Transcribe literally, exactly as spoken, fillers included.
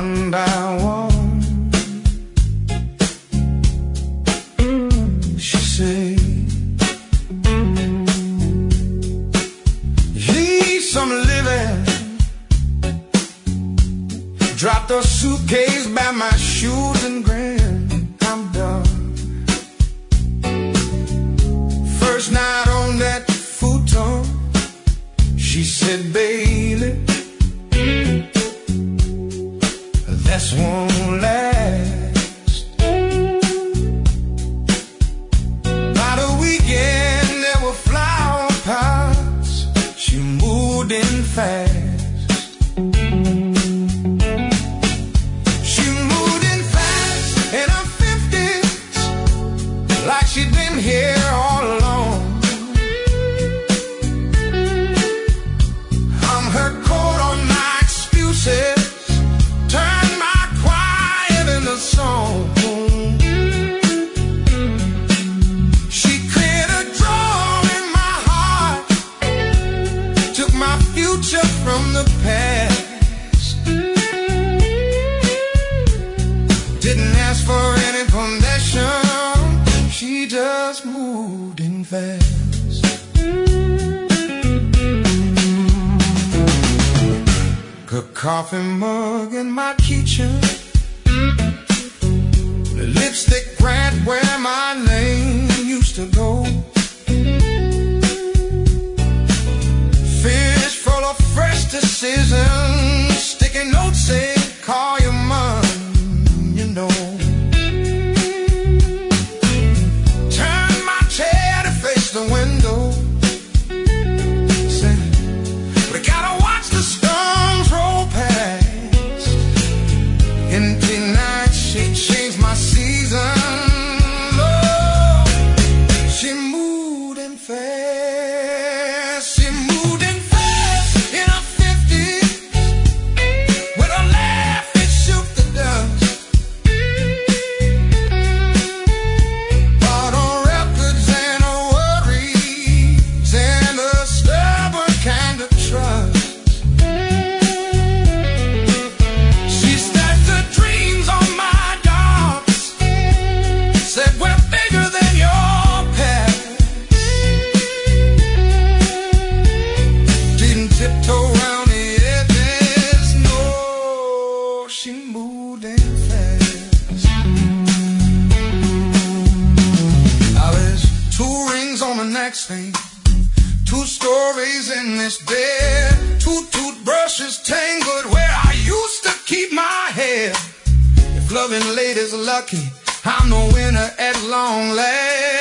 one by one. She said, need some living. Dropped a suitcase by my shoes and grinned, I'm done. First night on that futon, she said, baby, this won't last. By the weekend there were flower pots. She moved in fast. She moved in fast in her fifties, like she'd been here all along. I'm her coat on my excuses, turn my quiet into song. She cleared a drawer in my heart, took my future from the past. Didn't ask for any permission, she just moved in fast. A coffee mug in my kitchen, the lipstick grant where my name used to go. Fish full of fresh decisions, sticky notes say, call your mom, you know. Turn my chair to face the window, say, we gotta watch the storms roll past. Empty nights, she changed my season. Lord, she moved in fast. She moved in fast in her fifties, with a laugh that shook the dust. Bought on records and her worries and a stubborn kind of trust. She stacked her dreams on my dogs, said we're bigger than your past. Didn't tiptoe around the edges, no, she moved in fast. Now there's two rings on the next thing, two stories in this bed, two toothbrushes tangled where I used to keep my hair. If loving late is lucky, I'm the winner at long last.